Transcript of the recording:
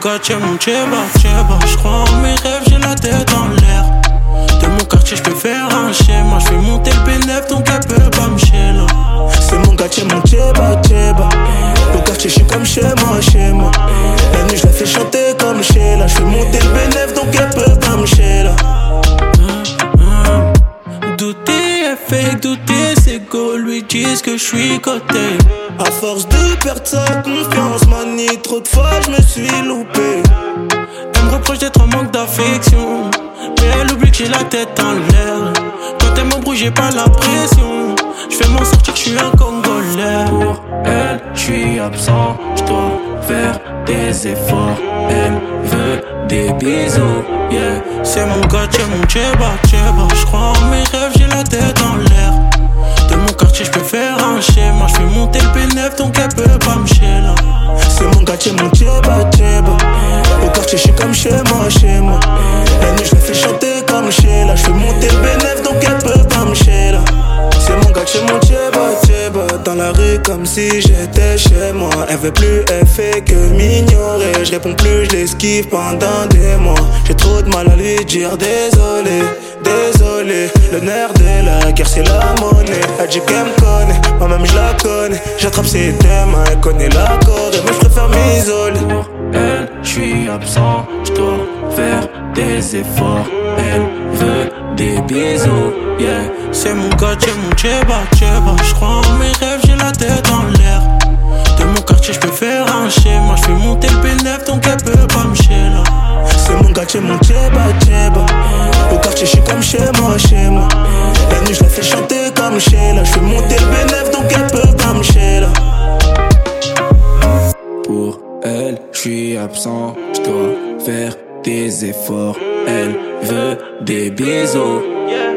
quartier, mon tcheba, tcheba. J'crois en mes rêves, j'ai la tête en l'air. De mon quartier, j'peux faire un schéma. J'fais monter le P9, donc elle peut pas me là. C'est mon quartier, mon tcheba, tcheba. Au quartier, j'suis comme chez moi, chez moi. La nuit, j'la fais chanter comme Sheila. J'fais monter le P9, donc elle peut pas me là. Douter est fake, douter c'est go. Lui disent que j'suis coté. À force de perdre sa confiance, manie, trop de fois je me suis loupé. Elle me reproche d'être en manque d'affection, mais elle oublie que j'ai la tête en l'air. Quand elle m'embrouille, j'ai pas la pression. J'fais m'en sortir, j'suis un Congolais. Pour elle, j'suis absent, j'dois faire des efforts. Elle veut des bisous, yeah. C'est mon quartier, mon tcheba, tcheba. J'crois en mes rêves, j'ai la tête en l'air. De mon quartier, j'peux faire un schéma. J'fais monter le P9, donc elle peut pas me là. C'est mon quartier, mon tcheba, tcheba. Au quartier, j'suis comme chez moi, chez moi. La nuit, j'la fais chanter comme Sheila. J'fais monter le P9, donc elle peut pas me là. C'est mon quartier, mon tcheba, tcheba. Dans la rue comme si j'étais chez moi. Elle veut plus, elle fait que m'ignorer. Je réponds plus, je l'esquive pendant des mois. J'ai trop de mal à lui dire désolé, désolé. Le nerf de la guerre c'est la monnaie. Elle dit qu'elle me connaît, moi-même je la connais. J'attrape ses deux mains, elle connaît la corde. Mais je préfère m'isoler. Pour elle, j'suis absent, j'dois faire des efforts. Elle veut des bisous, yeah. C'est mon quartier, mon tcheba, tcheba. J'crois en mes rêves, j'ai la tête en l'air. De mon quartier, j'peux faire un schéma. J'fais monter le P9, donc elle peut pas me là. C'est mon quartier, mon tcheba, tcheba. Au quartier, j'suis comme chez moi, chez moi. La nuit, j'la fais chanter comme Sheila. J'fais monter le P9, donc elle peut pas me là. Pour elle, j'suis absent, j'dois faire des efforts. Elle veut des bisous, yeah.